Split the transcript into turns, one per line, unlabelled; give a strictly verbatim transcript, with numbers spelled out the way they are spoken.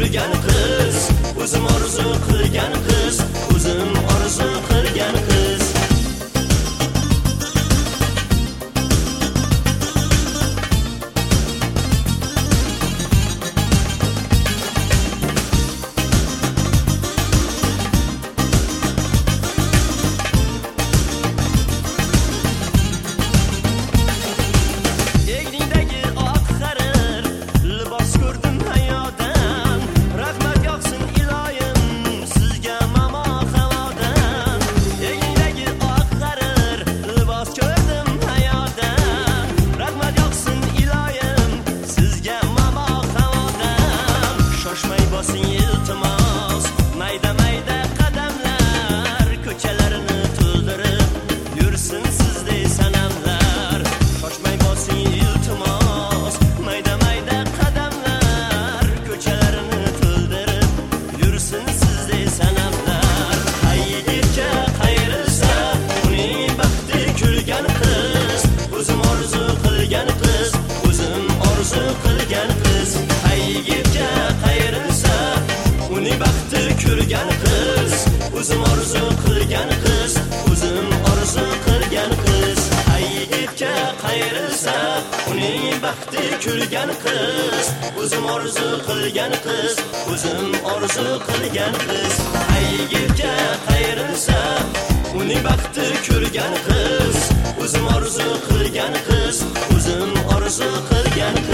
kulgan qiz, o'zim orzu qilgan qiz, o'zim orzu qilgan qiz. O'zim orzu qilgan qiz, o'zim orzu qilgan qiz. Ay yigitga qayrilsa, uning baxti kulgan qiz, o'zim orzu qilgan qiz, o'zim orzu qilgan qiz. Ay yigitga qayrilsa, uning baxti kulgan qiz, o'zim orzu qilgan qiz, o'zim orzu qilgan qiz.